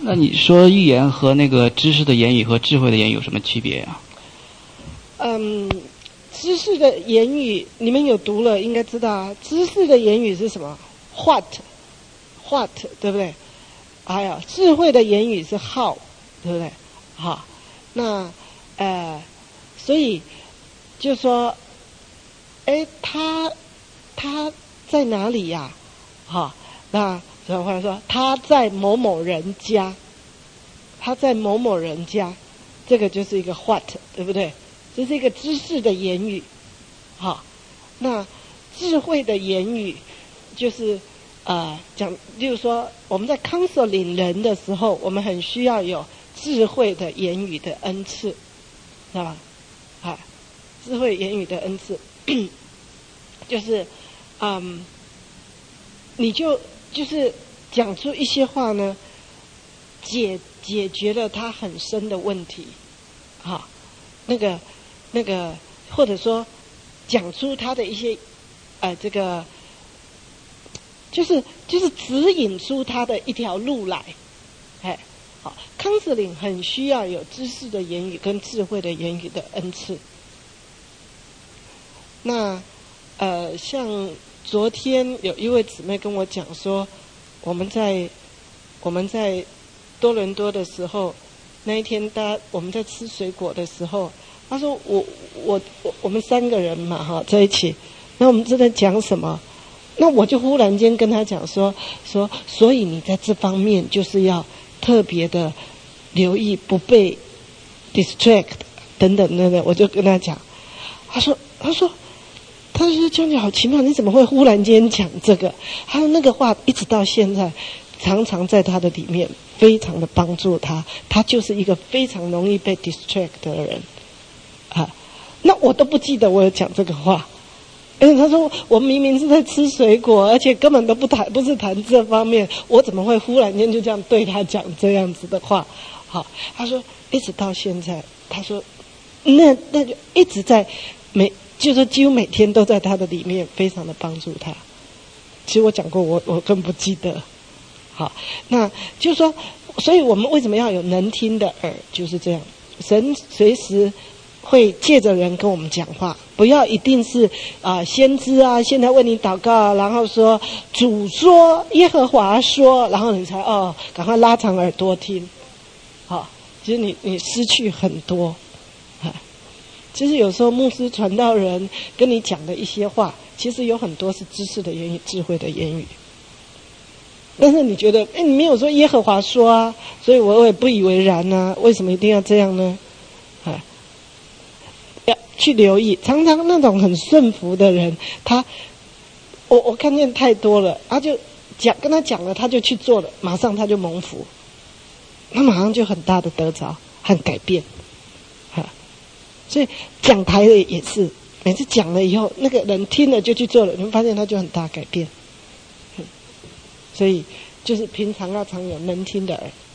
那你说预言和那个知识的言语和智慧的言语有什么区别啊？ 知识的言语你们有读了应该知道啊。知识的言语是什么 ？What， 对不对？还有智慧的言语是 how， 对不对？好，那所以就说，他在哪里呀？好，那或者说他在某某人家，他在某某人家，这个就是一个 what， 对不对？这是一个知识的言语。好，那智慧的言语就是讲，例如说我们在 counseling 人的时候，我们很需要有智慧的言语的恩赐，知道吧？智慧言语的恩赐就是你就是讲出一些话呢，解决了他很深的问题，那个或者说讲出他的一些这个就是指引出他的一条路来。好 counseling 很需要有知识的言语跟智慧的言语的恩赐。那像昨天有一位姊妹跟我讲说，我们在多伦多的时候，那一天我们在吃水果的时候，她说我们3个人嘛在一起，那我们正在讲什么？那我就忽然间跟她讲说，所以你在这方面就是要特别的留意，不被 distract 等等等等。我就跟她讲，她说江姐好奇妙，你怎么会忽然间讲这个？他说那个话一直到现在，常常在他的里面非常的帮助他。他就是一个非常容易被 distract 的人那我都不记得我有讲这个话。他说我明明是在吃水果，而且根本都不是谈这方面，我怎么会忽然间就这样对他讲这样子的话？好，他说一直到现在，他说那就一直在就是说几乎每天都在他的里面非常的帮助他。其实我讲过，我更不记得。好，那就是说，所以我们为什么要有能听的耳？就是这样，神随时会借着人跟我们讲话，不要一定是先知现在为你祷告，然后说主说耶和华说，然后你才赶快拉长耳朵听。好，其实你失去很多。其实有时候牧师传道人跟你讲的一些话，其实有很多是知识的言语、智慧的言语。但是你觉得你没有说耶和华说所以我也不以为然为什么一定要这样呢？要去留意，常常那种很顺服的人，我看见太多了，他就跟他讲了，他就去做了，马上他就蒙福，他马上就很大的得着和改变。所以讲台的也是，每次讲了以后，那个人听了就去做了，你会发现他就很大改变。所以就是平常要常有能听的耳。